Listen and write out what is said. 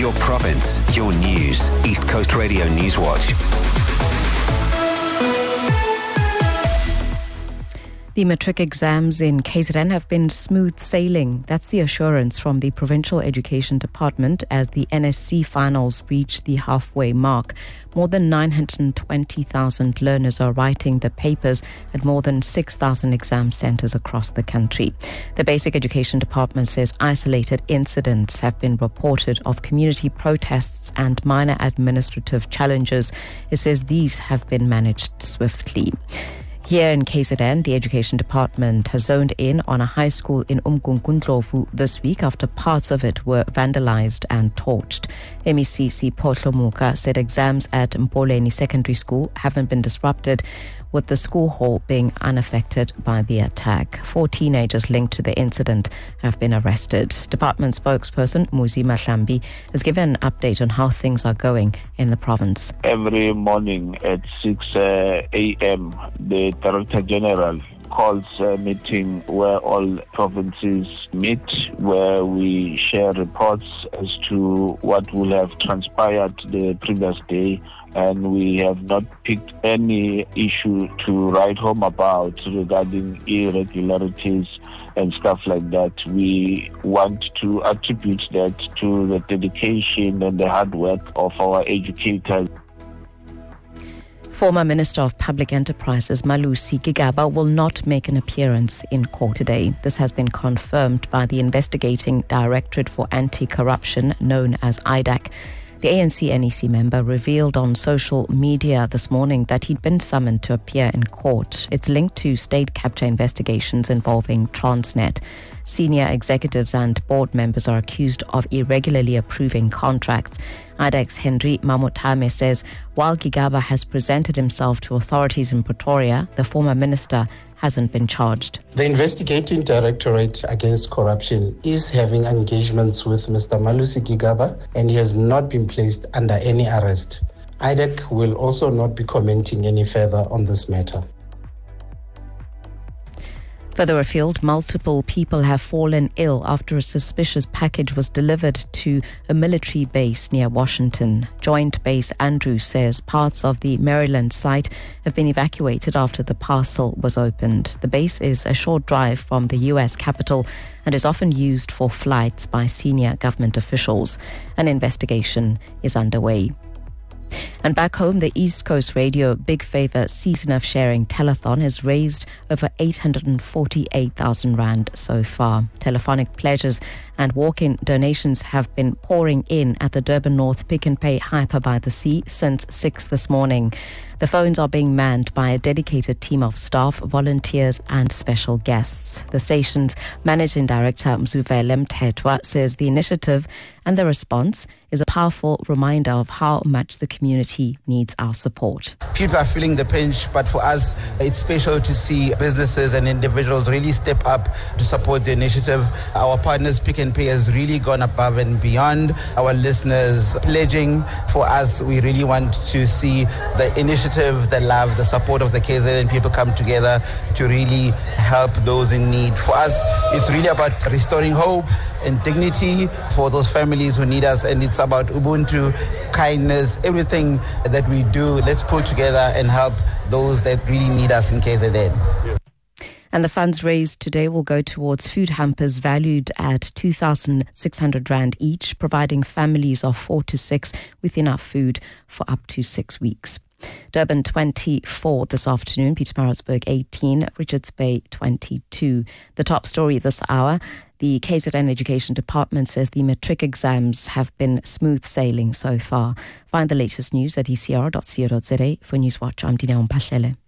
Your province, your news. East Coast Radio Newswatch. The matric exams in KZN have been smooth sailing. That's the assurance from the Provincial Education Department as the NSC finals reach the halfway mark. More than 920,000 learners are writing the papers at more than 6,000 exam centres across the country. The Basic Education Department says isolated incidents have been reported of community protests and minor administrative challenges. It says these have been managed swiftly. Here in KZN, the Education Department has zoned in on a high school in Umgungundlovu this week after parts of it were vandalized and torched. MEC Sipho Muka said exams at Mpoleni Secondary School haven't been disrupted, with the school hall being unaffected by the attack. 4 teenagers linked to the incident have been arrested. Department spokesperson Muzi Mahlambi has given an update on how things are going in the province. Every morning at 6 a.m., the Director General calls a meeting where all provinces meet, where we share reports as to what will have transpired the previous day, and we have not picked any issue to write home about regarding irregularities and stuff like that. We want to attribute that to the dedication and the hard work of our educators. Former Minister of Public Enterprises Malusi Gigaba will not make an appearance in court today. This has been confirmed by the Investigating Directorate for Anti-Corruption, known as IDAC. The ANC-NEC member revealed on social media this morning that he'd been summoned to appear in court. It's linked to state capture investigations involving Transnet. Senior executives and board members are accused of irregularly approving contracts. IDAC's Henry Mamotame says while Gigaba has presented himself to authorities in Pretoria, the former minister hasn't been charged. The Investigating Directorate Against Corruption is having engagements with Mr. Malusi Gigaba, and he has not been placed under any arrest. IDAC will also not be commenting any further on this matter. Further afield, multiple people have fallen ill after a suspicious package was delivered to a military base near Washington. Joint Base Andrews says parts of the Maryland site have been evacuated after the parcel was opened. The base is a short drive from the U.S. Capitol and is often used for flights by senior government officials. An investigation is underway. And back home, the East Coast Radio Big Favour Season of Sharing Telethon has raised over 848,000 rand so far. Telephonic pledges and walk-in donations have been pouring in at the Durban North Pick and Pay Hyper by the Sea since 6 this morning. The phones are being manned by a dedicated team of staff, volunteers and special guests. The station's managing director, Mzuvele Mthethwa, says the initiative and the response is a powerful reminder of how much the community needs our support. People are feeling the pinch, but for us, it's special to see businesses and individuals really step up to support the initiative. Our partners, Pick and Pay, has really gone above and beyond. Our listeners pledging. For us, we really want to see the initiative, the love, the support of the KZN people come together to really help those in need. For us, it's really about restoring hope and dignity for those families who need us, and it's about Ubuntu, kindness, everything that we do. Let's pull together and help those that really need us in KZN. And the funds raised today will go towards food hampers valued at 2,600 rand each, providing families of 4 to 6 with enough food for up to 6 weeks. Durban 24 this afternoon, Pietermaritzburg 18, Richards Bay 22. The top story this hour, the KZN Education Department says the matric exams have been smooth sailing so far. Find the latest news at ecr.co.za. For Newswatch, I'm Dineo Mpahlele.